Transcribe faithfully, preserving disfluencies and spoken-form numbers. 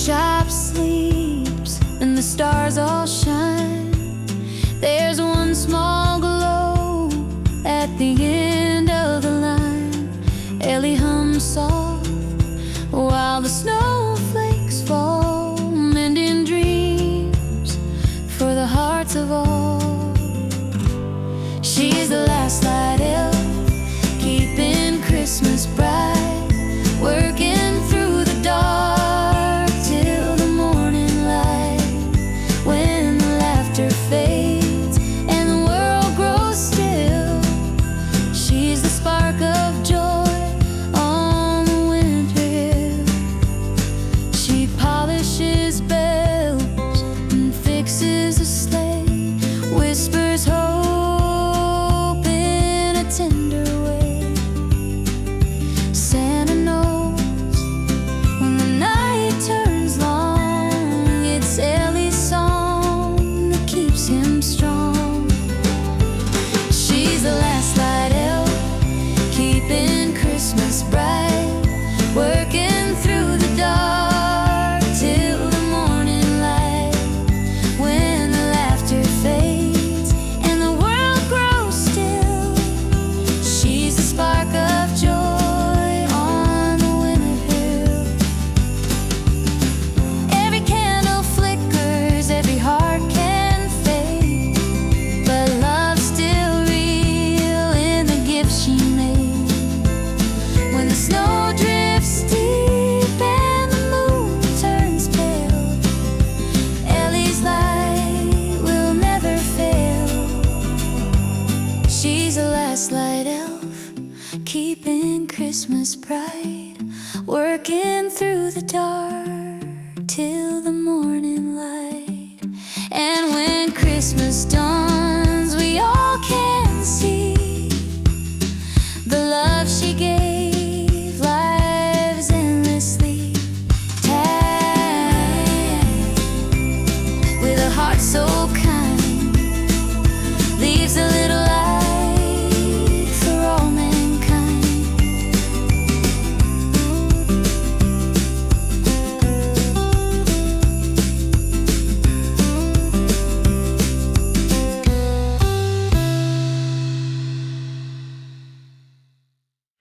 shop sleeps and the stars all shine, there's one small glow at the end of the line. Ellie hums soft while the snowflakes fall, mending dreams for the hearts of all. She's the last light elf, keeping Christmas bright, working through the dark till the morning light. When the laughter fades and the world grows still, she's the spark of joy on the winter hill. She polishes bells and fixes a sleigh, whispers hope in a tender way. Santa knows when the night turns long, it's Ellie's song that keeps him strong. She's the last light elf, keeping Christmas bright, working through the dark till the morning light. When the laughter fades and the world grows still, she's the spark of joy on the winter hill. Every candle flickers, every heart can fade, but love's still real in the gift she made. When the snow drifts deep and the moon turns pale, Ellie's light will never fail. She's the last light elf, keeping Christmas bright, working through the dark till the morning light. And when Christmas dawns,